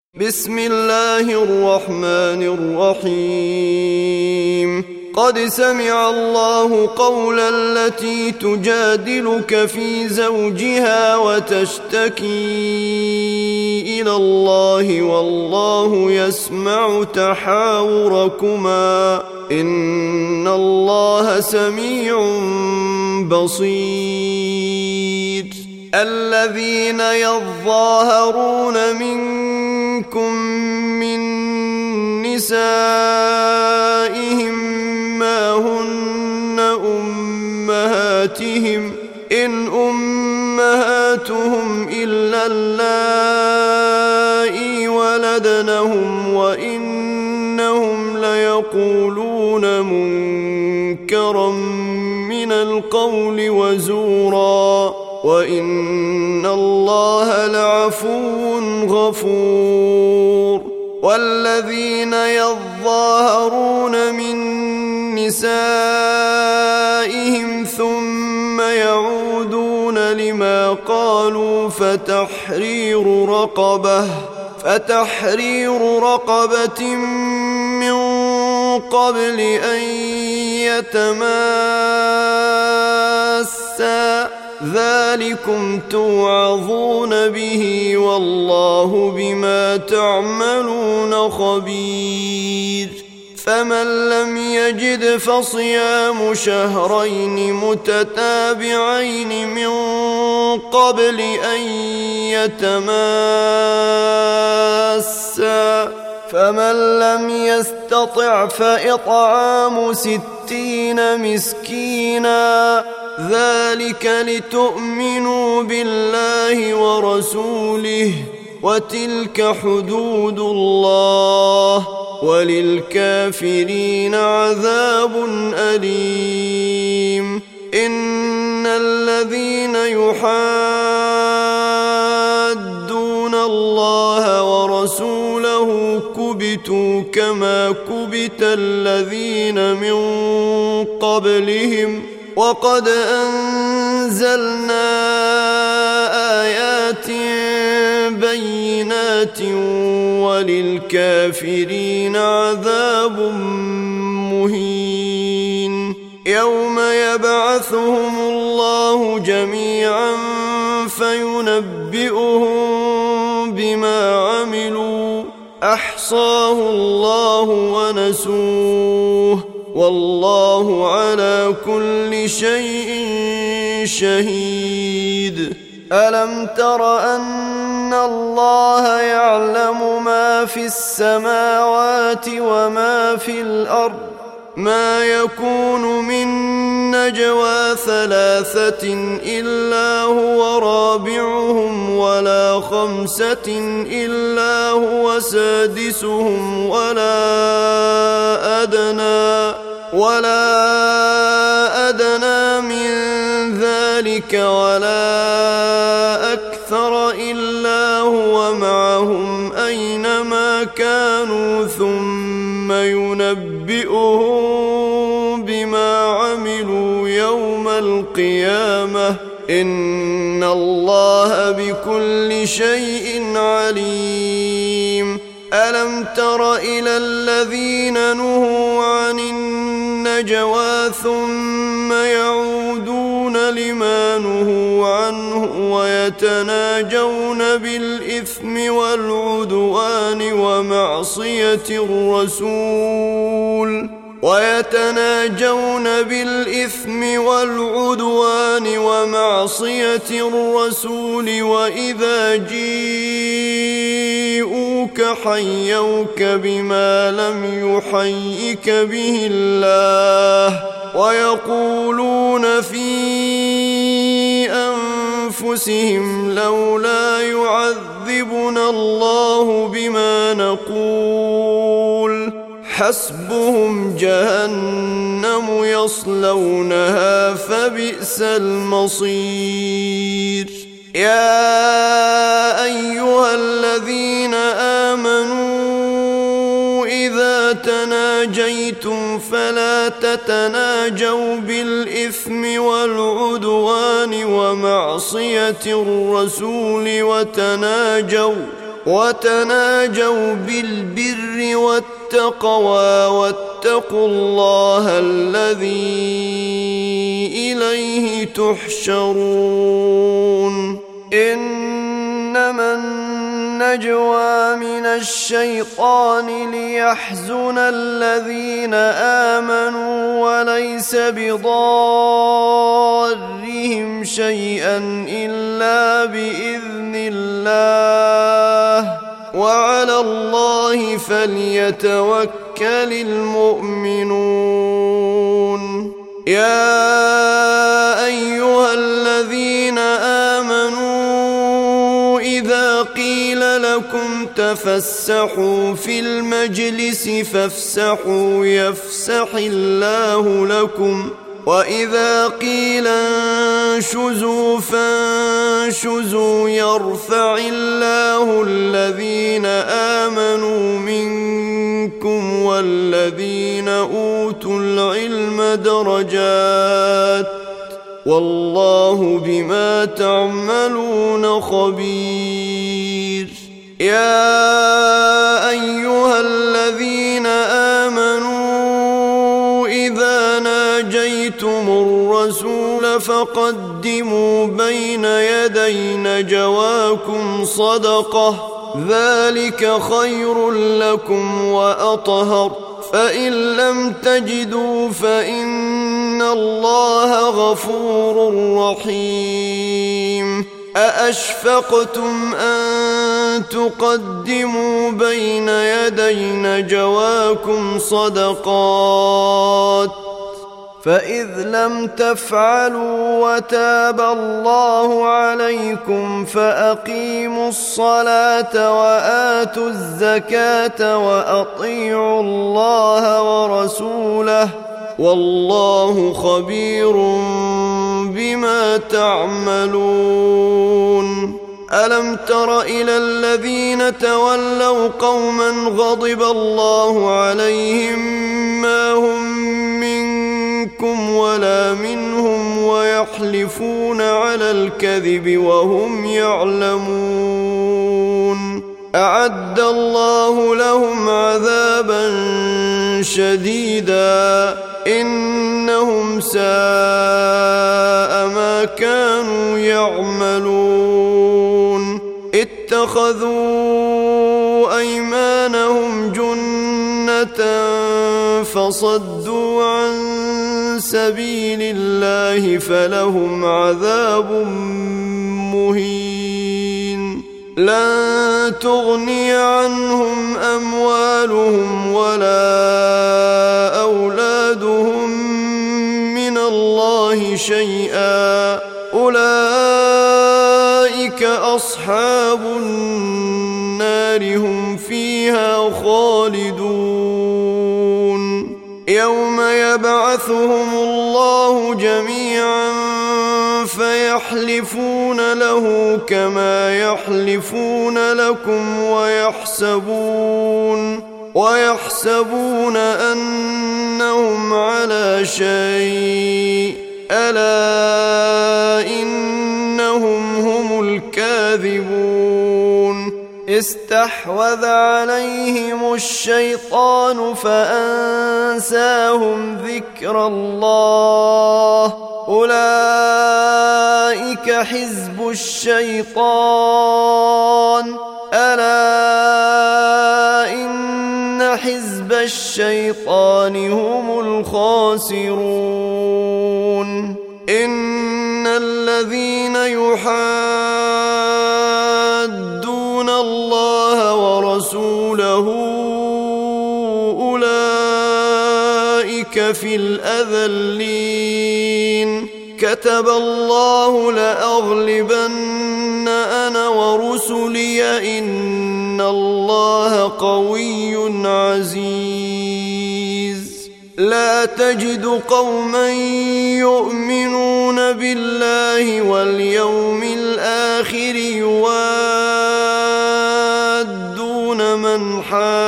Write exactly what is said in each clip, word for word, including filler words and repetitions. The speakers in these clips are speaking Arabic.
بسم الله الرحمن الرحيم قد سمع الله قول التي تجادلك في زوجها وتشتكي إلى الله والله يسمع تحاوركما إن الله سميع بصير الذين يظاهرون منكم من نسائهم ما هن أمهاتهم إن أمهاتهم إلا اللائي ولدنهم وإنهم ليقولون منكرا من القول وزورا وإن الله لعفو غفور والذين يظاهرون من نسائهم ثم يعودون لما قالوا فتحرير رقبة فتحرير رقبة من قبل أن يتماسا ذلكم توعظون به والله بما تعملون خبير فمن لم يجد فصيام شهرين متتابعين من قبل أن يتماسا فمن لم يستطع فإطعام ستين مسكينا ذلك لتؤمنوا بالله ورسوله وتلك حدود الله وللكافرين عذاب أليم إن الذين يحادون الله ورسوله كبتوا كما كبت الذين من قبلهم وقد أنزلنا آيات بينات وللكافرين عذاب مهين يوم يبعثهم الله جميعا فينبئهم بما عملوا أحصاه الله ونسوه والله على كل شيء شهيد ألم تر أن الله يعلم ما في السماوات وما في الأرض ما يكون من نجوى ثلاثة إلا هو رابعهم ولا خمسة إلا هو سادسهم ولا أدنى ولا أدنى من ذلك ولا أكثر إلا هو معهم أينما كانوا ثم ينبئهم بما عملوا يوم القيامة إن الله بكل شيء عليم ألم تر إلى الذين نهوا عن النجوى ثم يعودون لما نهوا عنه ويتناجون بالإثم والعدوان ومعصية الرسول ويتناجون بالإثم والعدوان ومعصية الرسول وإذا جيءوك حيوك بما لم يحيك به الله ويقولون في أنفسهم لولا يعذبنا الله بما نقول حسبهم جهنم يصلونها فبئس المصير يا أيها الذين آمنوا إذا تناجيتم فلا تتناجوا بالإثم والعدوان ومعصية الرسول وتناجوا وتناجوا بالبر والتقوى واتقوا الله الذي إليه تحشرون إنما النجوى من الشيطان ليحزن الذين آمنوا وليس بضارهم شيئا إلا بإذن الله وعلى الله فليتوكل المؤمنون يا أيها الذين آمنوا إذا قيل لكم تفسحوا في المجلس فافسحوا يفسح الله لكم وإذا قيل انشزوا فانشزوا يرفع الله الذين آمنوا منكم والذين أوتوا العلم درجات والله بما تعملون خبير يا أيها الذين آمنوا إذا ناجيتم الرسول فقدموا بين يدي نجواكم صدقة ذلك خير لكم وأطهر فإن لم تجدوا فإن الله غفور رحيم أأشفقتم أن تقدموا بين يدي نجواكم صدقات فإذ لم تفعلوا وتاب الله عليكم فأقيموا الصلاة وآتوا الزكاة وأطيعوا الله ورسوله والله خبير بما تعملون ألم تر إلى الذين تولوا قوما غضب الله عليهم ما هم منكم ولا منهم ويحلفون على الكذب وهم يعلمون أعد الله لهم عذابا شديدا إنهم ساء ما كانوا يعملون اتخذوا أيمانهم جنة فصدوا عن سبيل الله فلهم عذاب مهين لن تغني عنهم أموالهم ولا أولادهم من الله شيئا أولئك أصحاب النار هم فيها خالدون يوم يبعثهم الله جميعا فيحلفون له كما يحلفون لكم ويحسبون ويحسبون أنهم على شيء ألا إنهم هم الكاذبون استحوذ عليهم الشيطان فأنساهم ذكر الله أولئك حزب الشيطان ألا إن حزب الشيطان هم الخاسرون إن الذين يحادون الله ورسوله أولئك في الأذلين كتب الله لأغلبن أنا ورسلي إن الله قوي عزيز لا تجد قوما يؤمنون بالله واليوم الآخر يوادون من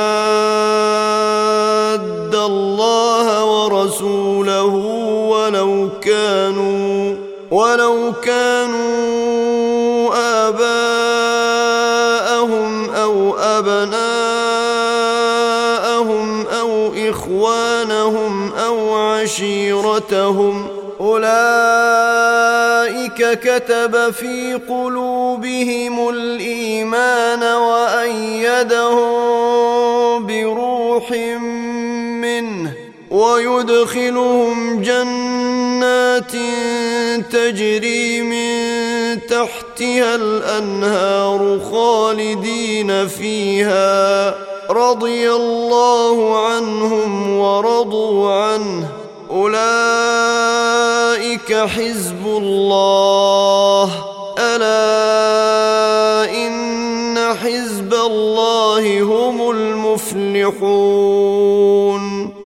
حاد الله ورسوله ولو كانوا ولو كانوا آباءهم أو آباءهم أو إخوانهم أو عشيرتهم أولئك كتب في قلوبهم الإيمان وأيدهم بروح منه ويدخلهم جنات تجري من تحتها الأنهار خالدين فيها رضي الله عنهم ورضوا عنه أولئك حزب الله ألا إن حزب الله هم المفلحون.